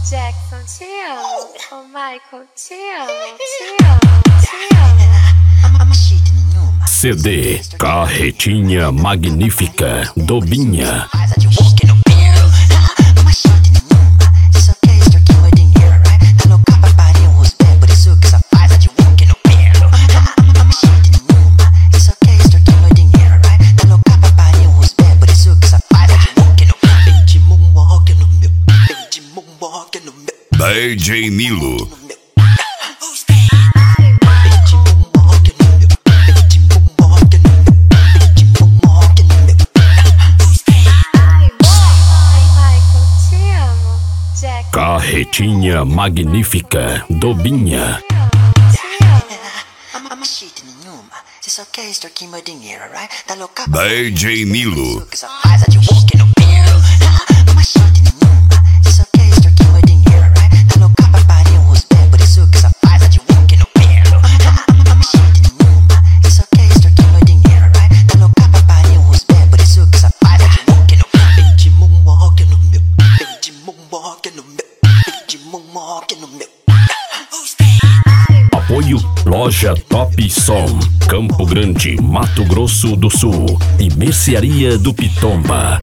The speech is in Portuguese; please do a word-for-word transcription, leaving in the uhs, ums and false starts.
Jackson, te amo. Oh, Michael, te amo, te amo, te amo. C D Carretinha Magnífica Dobinha. D J Nilo. Carretinha Magnífica Dobinha. D J Nilo. Apoio Loja Top Som, Campo Grande, Mato Grosso do Sul e Mercearia do Pitomba.